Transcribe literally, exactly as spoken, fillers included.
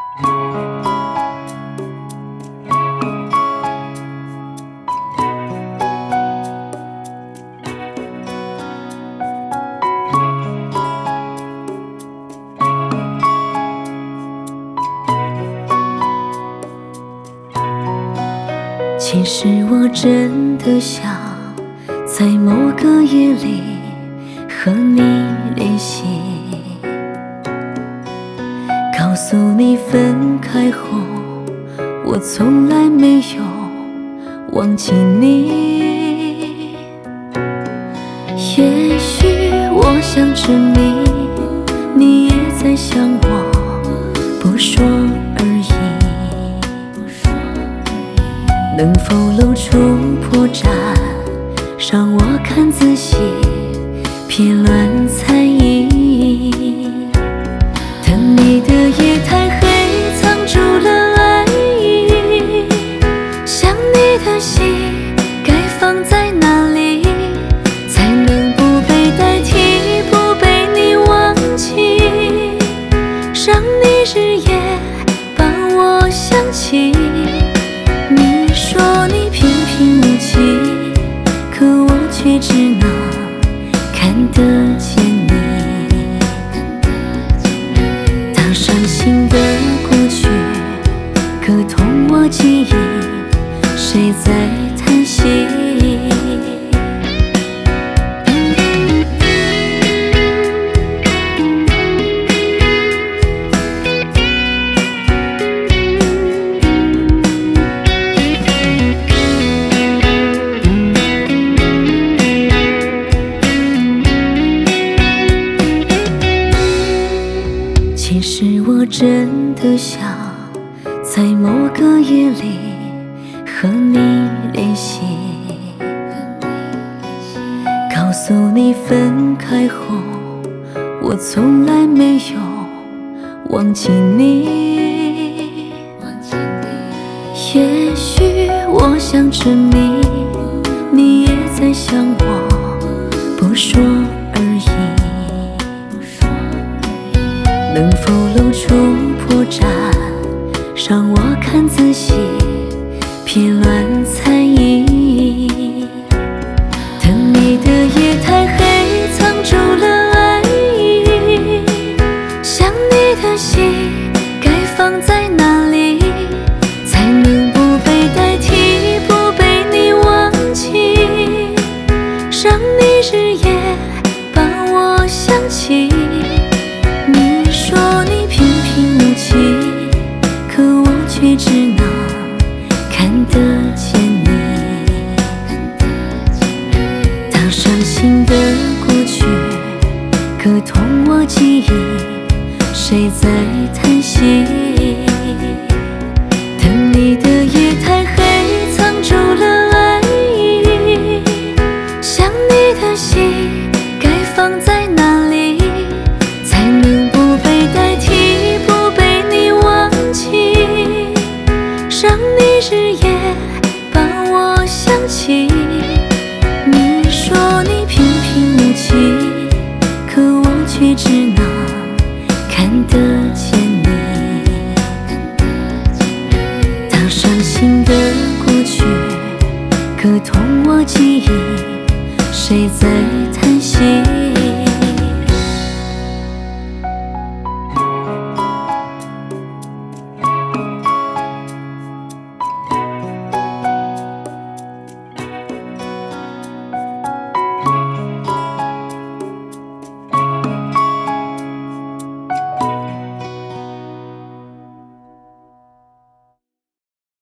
其实我真的想在某个夜里和你联系，告诉你分开后我从来没有忘记你。也许我想着你，你也在想我，不说而已。能否露出破绽，让我看仔细，别乱猜疑。等你的夜太黑，藏住了爱意，想你的心该放在哪里，才能不被代替，不被你忘记，让你日夜把我想起。你说你平平无奇，可我却只能看得见你。当伤心的过去可痛我记忆，谁在叹息？其实我真的想在某个夜里和你联系，告诉你分开后我从来没有忘记你。也许我想着你，你也在想我，不说而已。能否露出破绽，让我看仔细，别乱猜疑。等你的夜太黑，藏住了爱意，想你的心该放在哪里，才能不被代替，不被你忘记，让你日夜把我想起。你说你平平无奇，可我却只能看得见你。当伤心的过去可痛我记忆，谁在叹息？等你的